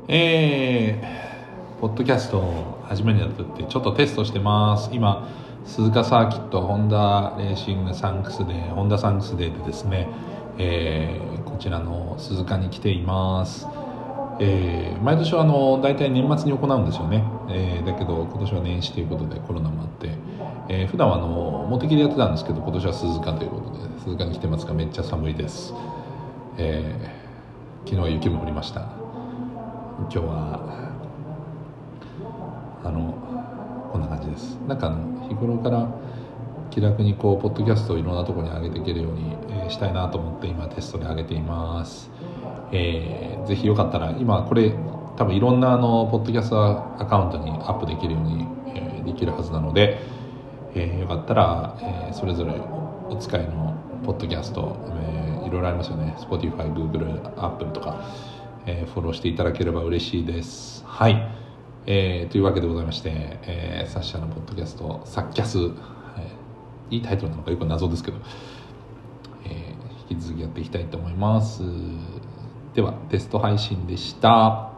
ポッドキャストを始めるにあたってちょっとテストしてます。今鈴鹿サーキットホンダレーシングサンクスデーホンダサンクスデーでですね、こちらの鈴鹿に来ています。毎年は大体年末に行うんですよね。だけど今年は年始ということでコロナもあって、普段は茂木でやってたんですけど、今年は鈴鹿ということで鈴鹿に来てますが、めっちゃ寒いです。昨日は雪も降りました。今日はこんな感じです。なんか日頃から気楽にポッドキャストをいろんなところに上げていけるように、したいなと思って今テストで上げています。ぜひよかったら、今これ多分いろんなポッドキャストアカウントにアップできるように、できるはずなので、よかったら、それぞれお使いのポッドキャスト、いろいろありますよね。 Spotify、Google、Apple とか、フォローしていただければ嬉しいです。はい、というわけでございまして、サッシャのポッドキャストサッキャス、いいタイトルなのかよく謎ですけど、引き続きやっていきたいと思います。ではテスト配信でした。